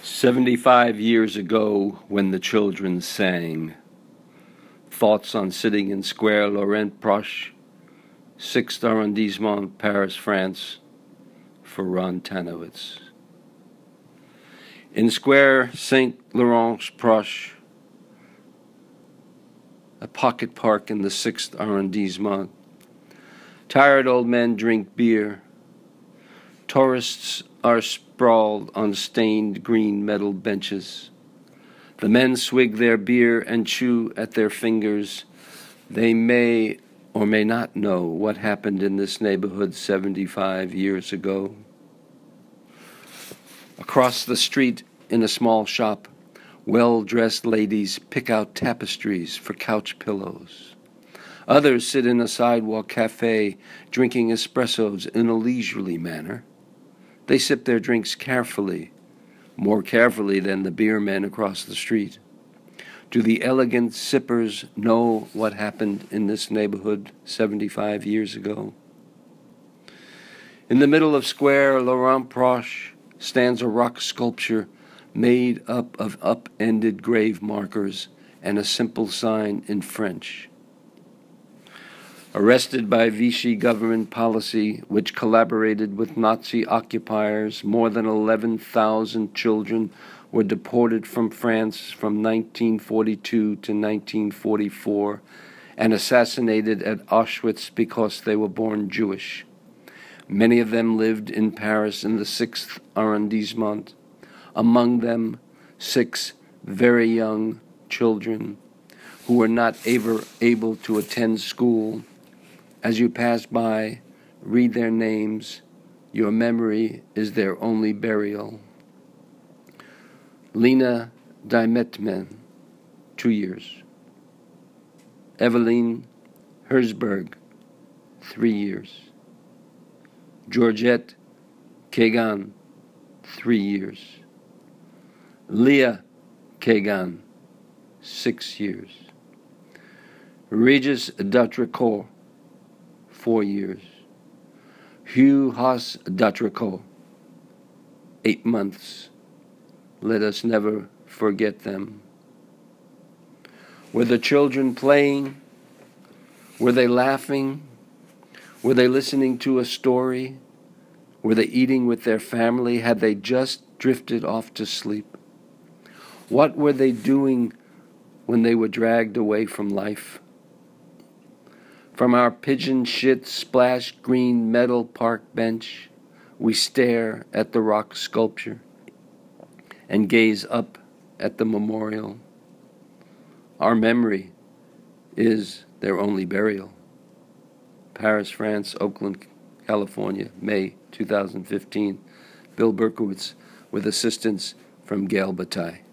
75 years ago, when the children sang, thoughts on sitting in Square Laurent Proche, 6th arrondissement, Paris, France, for Ron Tanowitz. In Square St. Laurent Proche, a pocket park in the 6th arrondissement, tired old men drink beer. Tourists are sprawled on stained green metal benches. The men swig their beer and chew at their fingers. They may or may not know what happened in this neighborhood 75 years ago. Across the street, in a small shop, well-dressed ladies pick out tapestries for couch pillows. Others sit in a sidewalk cafe, drinking espressos in a leisurely manner. They sip their drinks carefully, more carefully than the beer men across the street. Do the elegant sippers know what happened in this neighborhood 75 years ago? In the middle of Square Laurent Proche stands a rock sculpture made up of upended grave markers and a simple sign in French. Arrested by Vichy government policy, which collaborated with Nazi occupiers, more than 11,000 children were deported from France from 1942 to 1944 and assassinated at Auschwitz because they were born Jewish. Many of them lived in Paris in the 6th arrondissement, among them 6 very young children who were not able to attend school. As you pass by, read their names. Your memory is their only burial. Lena Dimetman, 2 years. Eveline Herzberg, 3 years. Georgette Kagan, 3 years. Leah Kagan, 6 years. Regis Datricourt, 4 years. Hugh Haas Datricourt, 8 months. Let us never forget them. Were the children playing? Were they laughing? Were they listening to a story? Were they eating with their family? Had they just drifted off to sleep? What were they doing when they were dragged away from life? From our pigeon shit splashed green metal park bench, we stare at the rock sculpture and gaze up at the memorial. Our memory is their only burial. Paris, France, Oakland, California, May 2015. Bill Berkowitz with assistance from Gail Bataille.